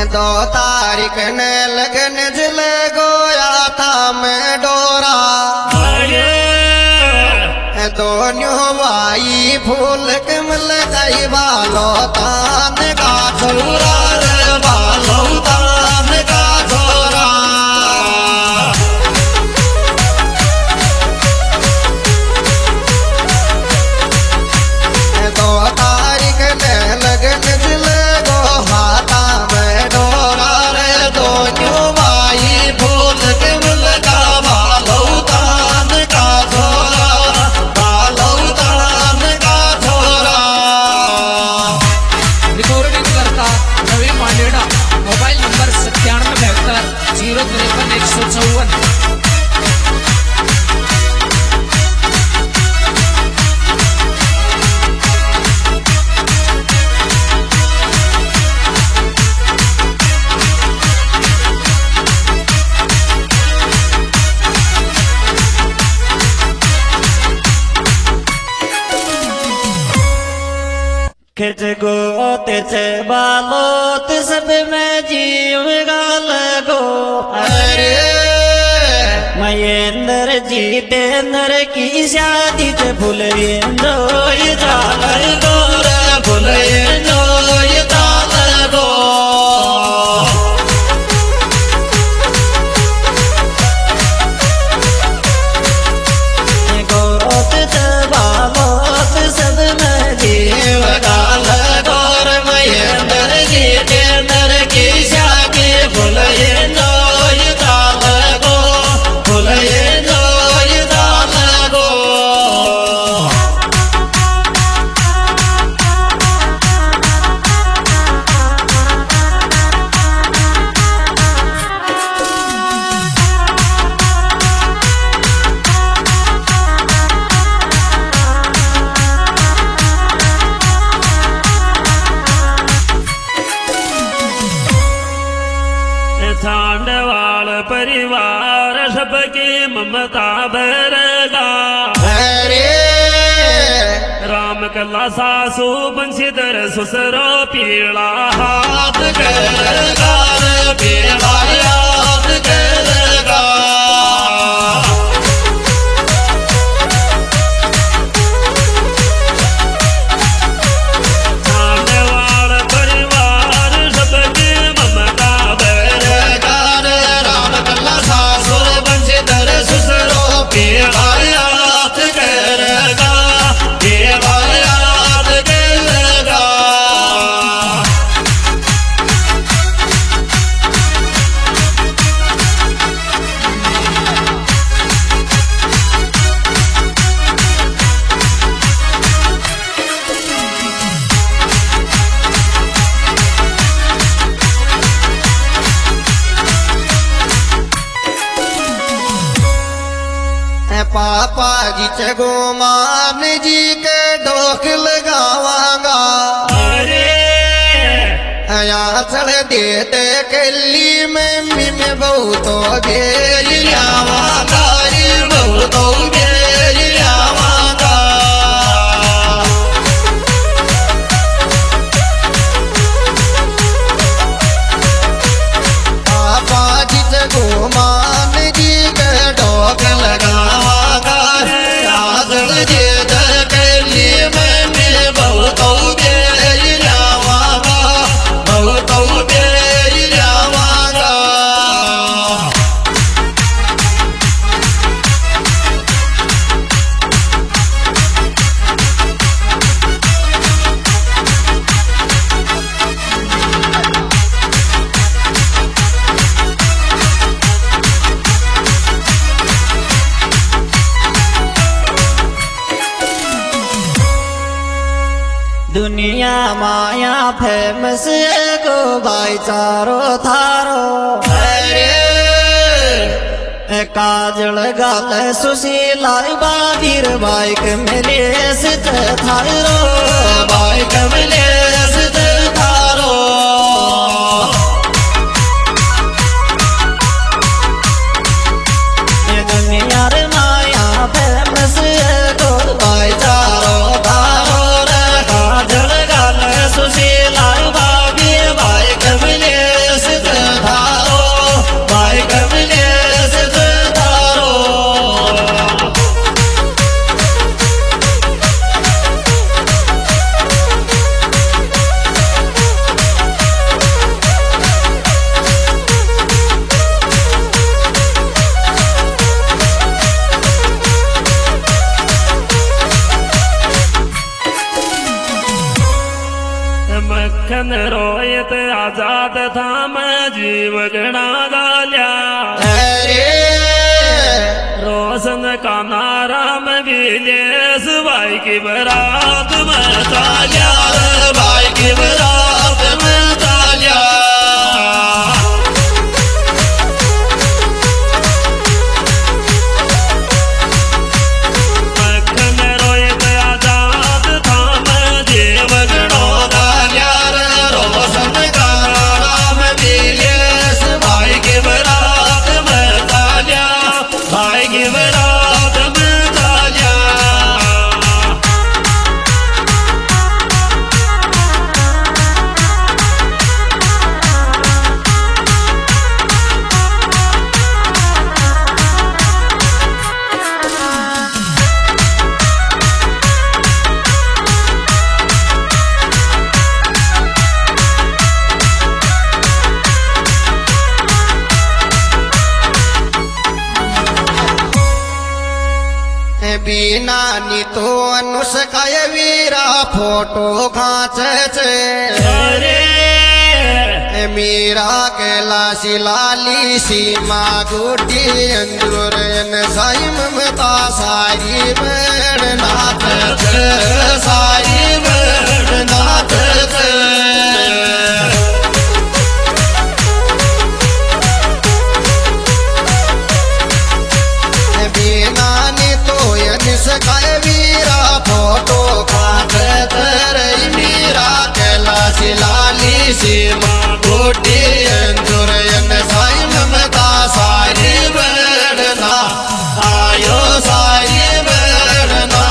2 तारीख ने लगन जले गोया था मैं डोरा दोनों भाई फूल कमल कई बालो तान का छोरा रे बालो तान का छोरा 2 तारीख ने लगन जले गो हाथा में डोरा रे दोनों भाई फूल कमल का बालो तान का छोरा मोबाइल नंबर 9772 053 154। खिच गो तिच बालोत सब में जीव गाल गो अरे महेंद्र जी तेंद्र की शादी ते भूलिए जोय जाल गो रे भूलिए जोय जाल गो गोत ते बालोत सब में जीव गाल गोर महेंद्र जी तेंद्र की शादी भूलिए जोय जाल गो भूलिए जोय जाल गो सांडवाल परिवार सबकी ममता बरगा अरे राम कला सासू बंशीधर ससुरो पीला हाथ करगा रे पीला याद करगा सांडवाल परिवार सबकी ममता बरगा राम कला सासुर बंशीधर ससुरो पीला याद करगा पीला याद करगा पापा जी चगो मान जी के डोक लगावांगा यहाँ चढ़ देते कली में मिम बहुतो घेर लावांगा बहुतो घेर लावांगा पापा जी चगो मान जी के डोक लगावांगा दुनिया माया फेमस को भाईचारो थारो काजल गाल सुशीला बाबीर बाइक मिले थारो बाइक मिले थारो दुनिया रे माया फेमस को भाईचारो थारो काजल गाल सुशीला बाबीर बाइक मिले मक्खन रोयत आजाद था मैं जीव गणा गाल्या रोशन का नारा में विलेस भाई की बरात में तालिया भाई की बरात में तालिया नानी तो अनुष्का वीरा फोटो खाचे मीरा कैलाशी लाली सीमा गुटी अंजुरन साई ममता सारी बड़ नाथ सारी बड़ नाथ वीरा फोटो खात मीरा कैलाशी लाली सीमा गोटी अंजुरन साई ममता सारी बड़ना आयो सारी बड़ना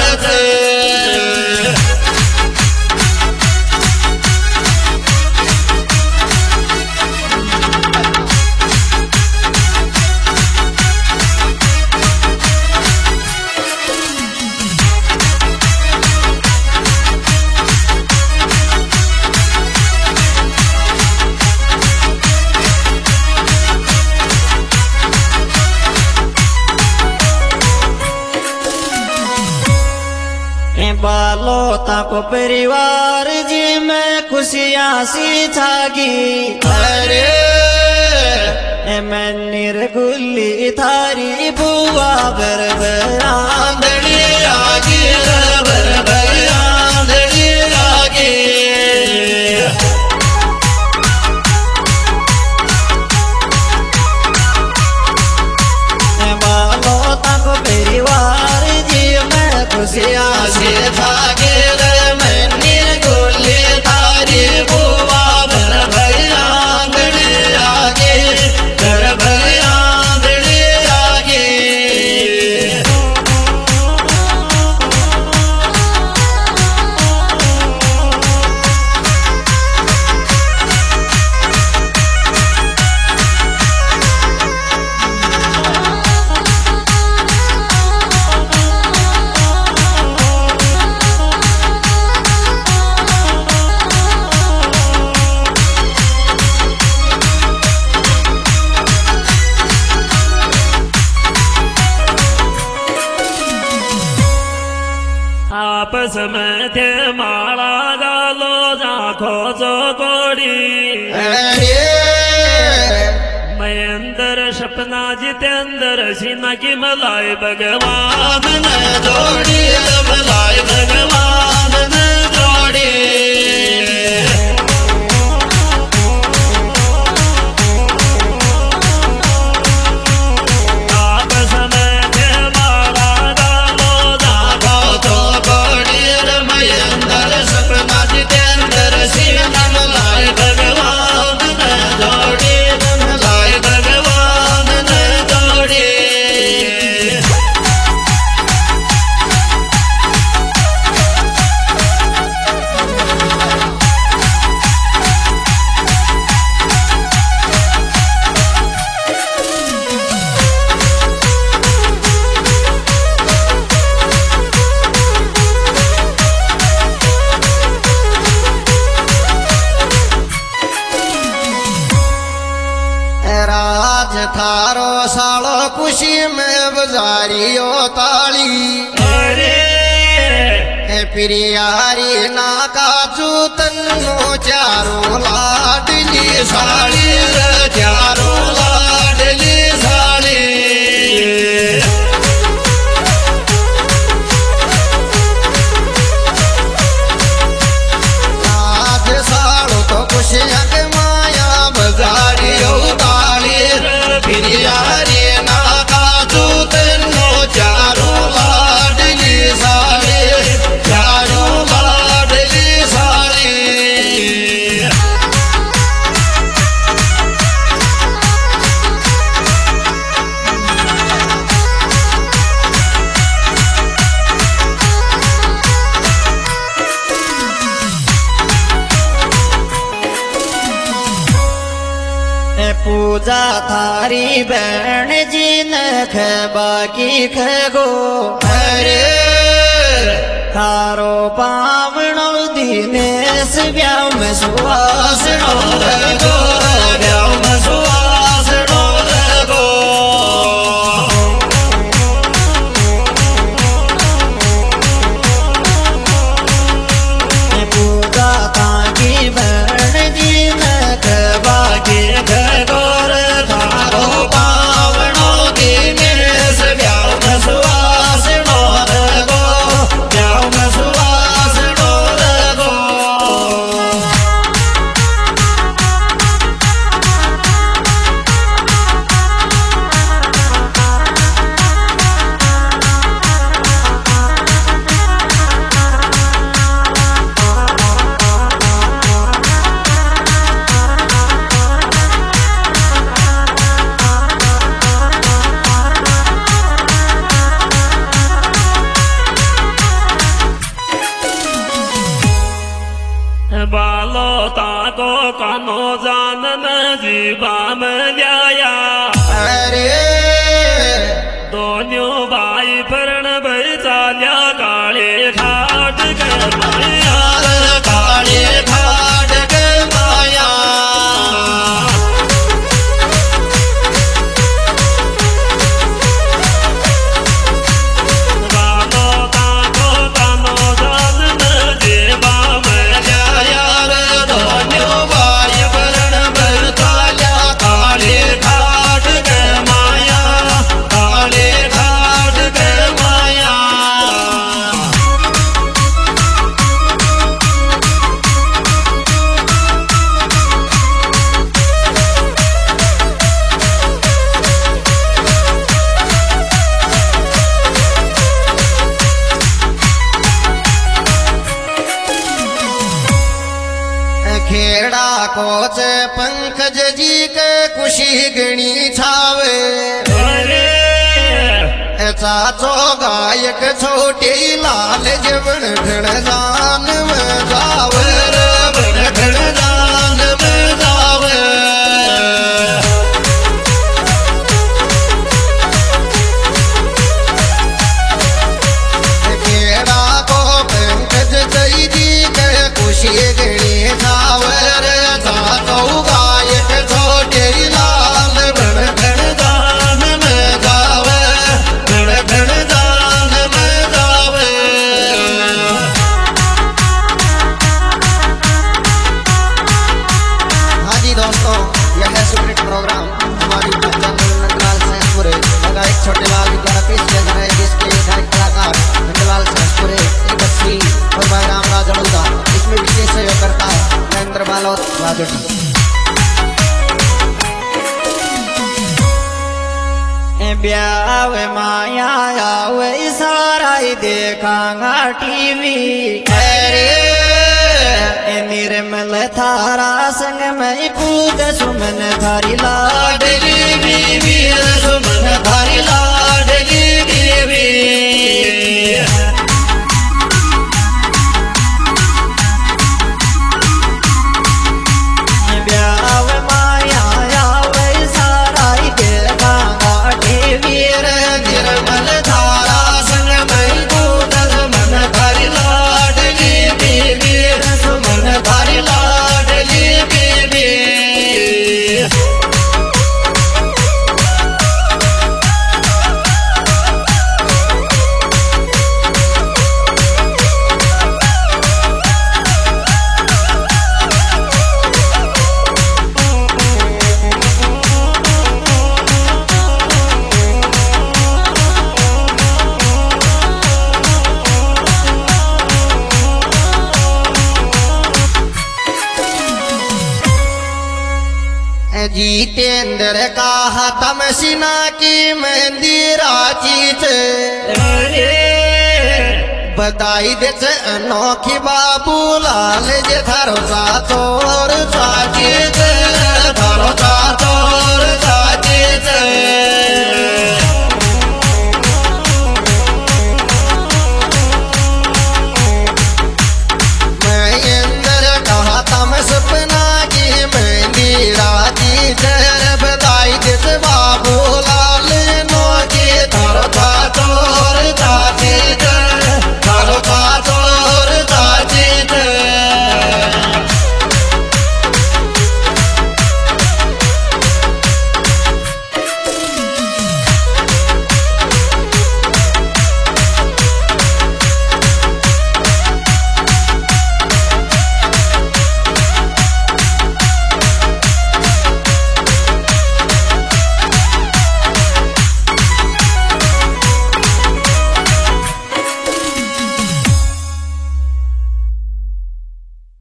बालो ताको परिवार जी में खुशियाँ सी छागी अरे मैं निर्गुल्ली थारी बुआ बरबरांदड़ी आगे बरबरांदड़ी आगे बालो ताको परिवार जी में खुशियाँ से भागे मैं निर्गुल्ली थारी बुआ बरबरांदड़ी आगे बरबरांदड़ी आगे आपस में थे माला गालो जाखो चौकोड़ी मैं अंदर सपना जितेंद्र सिन्हा की मलाई भगवान ने जोड़ी मलाई भगवान ने जोड़ी थारो सालो खुशी में बजारियो ताली अरे प्रियारी ना काजू तन्नो चारों लाडली साड़ी रे चारों लाडली साड़ी आज साड़ो तो खुशियां के माया बजारी उतारी फिर यारी ना काजू तेनो चारों लाडली साड़ी चारों लाडली साड़ी पूजा थारी बहन जी न बाकी खगो अरे थारो पावणो दिनेश ब्याह में सुहास लगो ब्याह में सुहास लगो पूजा थारी बहन जी न बाकी खगो थारो पावनो दिनेश ब्याह में सुहास लगो ब्याह में सुहास लगो बालो ताको कानो जानन जीवा में लिया अरे दोनों भाई फरण भाई चाल्या काले घाट के माया काले घाट के माया बालो ताको कानो जानन जीवा में यार दोनों भाई बरण बरताल्या काले घाट के माया काले घाट के माया खेड़ा कोच पंकज जी के खुशी गणी छावे चाचो गायक छोटी लाल जबन ठण जान में जावे बन ठण जान में जावे खेड़ा को पंकज जी के खुशी गणी छावे चाचो गायक छोटी लाल बन ठण जान में जावे बन ठण जान में जावे हाँ जी दोस्तों, यह है सुपरहिट प्रोग्राम हमारी यूट्यूब चैनल नंदलाल सहसपुरे लगा एक छोटे लाल द्वारा पेश किया जा रहा है जिसके गायक कलाकार नंदलाल सहसपुरे बच्ची और भाई रामराज अड़ुदा। इसमें विशेष सहयोग करता है नरेंद्र बालोत राजोटी। ब्याह माया आवे सारा ही देखांगा टीवी अरे निर्मल थारा संग में कूद सुमन थारी लाडली बीवी सुमन थारी लाडली बीवी ब्याह माया आवे सारा ही देखांगा टीवी निर्मल धारा संग में कूद सुमन थारी लाडली बीवी सुमन थारी लाडली बीवी जितेंद्र का हाथम सिना की मेहंदी राजी थे बधाई दे अनोखी बाबू लाल जे थारो साथोर साजी थे